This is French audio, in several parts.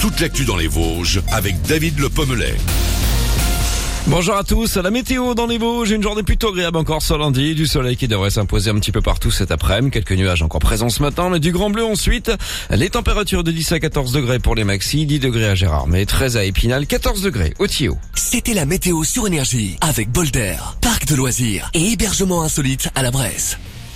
toute l'actu dans les Vosges avec David Le Pommelet. Bonjour à tous, à la météo dans les Vosges, une journée plutôt agréable encore ce lundi, du soleil qui devrait s'imposer un petit peu partout cet après-midi, quelques nuages encore présents ce matin, mais du grand bleu ensuite, les températures de 10 à 14 degrés pour les maxis, 10 degrés à Gérardmer, 13 à Épinal, 14 degrés au Thillot. C'était la météo sur Énergie, avec Boulder, parc de loisirs et hébergement insolite à la Bresse.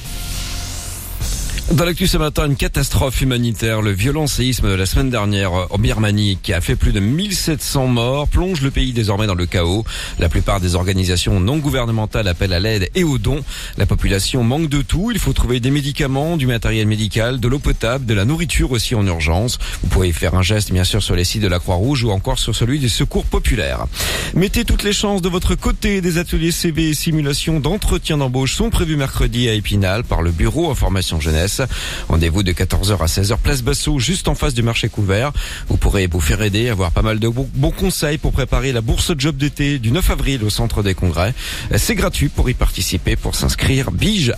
Dans l'actu ce matin, une catastrophe humanitaire. Le violent séisme de la semaine dernière en Birmanie, qui a fait plus de 1700 morts, plonge le pays désormais dans le chaos. La plupart des organisations non gouvernementales appellent à l'aide et aux dons. La population manque de tout. Il faut trouver des médicaments, du matériel médical, de l'eau potable, de la nourriture aussi en urgence. Vous pouvez faire un geste bien sûr sur les sites de la Croix-Rouge ou encore sur celui des secours populaires. Mettez toutes les chances de votre côté. Des ateliers CV et simulations d'entretien d'embauche sont prévus mercredi à Épinal par le Bureau Information Jeunesse. Rendez-vous de 14h à 16h, place Bassot, juste en face du marché couvert. Vous pourrez vous faire aider, avoir pas mal de bons conseils pour préparer la bourse job d'été du 9 avril au centre des congrès. C'est gratuit pour y participer. Pour s'inscrire,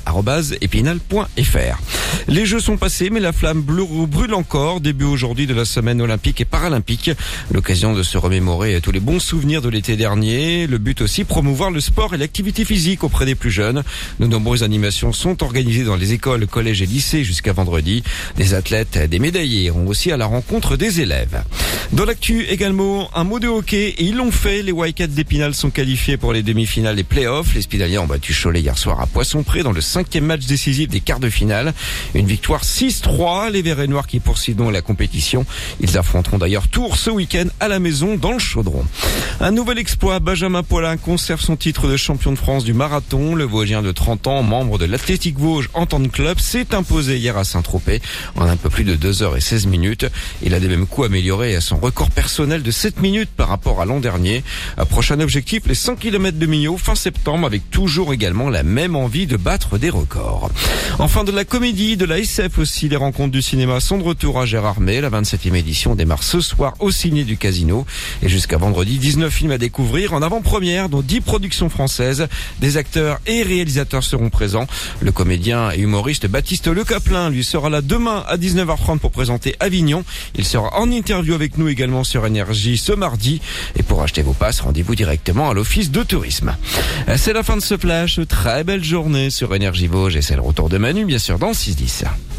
bige@epinal.fr. Les jeux sont passés, mais la flamme bleue brûle encore. Début aujourd'hui de la semaine olympique et paralympique. L'occasion de se remémorer tous les bons souvenirs de l'été dernier. Le but aussi, promouvoir le sport et l'activité physique auprès des plus jeunes. De nombreuses animations sont organisées dans les écoles, collèges et lycées jusqu'à vendredi. Des athlètes, des médaillés iront aussi à la rencontre des élèves. Dans l'actu également, un mot de hockey, et ils l'ont fait. Les Wildcats d'Épinal sont qualifiés pour les demi-finales et playoffs. Les Spidaliens ont battu Cholet hier soir à Poissompré dans le 5e match décisif des quarts de finale. Une victoire 6-3. Les Verts et Noirs qui poursuivent donc la compétition. Ils affronteront d'ailleurs Tours ce week-end à la maison dans le Chaudron. Un nouvel exploit. Benjamin Paulin conserve son titre de champion de France du marathon. Le Vosgien de 30 ans, membre de l'Athletic Vosges Entente Club, s'est imposé hier à Saint-Tropez en un peu plus de 2h16. Il a des mêmes coups amélioré son record personnel de 7 minutes par rapport à l'an dernier. Prochain objectif, les 100 km de Millau fin septembre, avec toujours également la même envie de battre des records. Enfin, de la comédie, de la SF aussi, les rencontres du cinéma sont de retour à Gérardmer. La 27e édition démarre ce soir au Ciné du Casino. Et jusqu'à vendredi, 19 films à découvrir en avant-première, dont 10 productions françaises. Des acteurs et réalisateurs seront présents. Le comédien et humoriste Baptiste Le Caplin, lui, sera là demain à 19h30 pour présenter Avignon. Il sera en interview avec nous également sur Énergie ce mardi. Et pour acheter vos passes, rendez-vous directement à l'office de tourisme. C'est la fin de ce flash. Très belle journée sur Énergie Vosges, et c'est le retour de Manu, bien sûr, dans 6-10.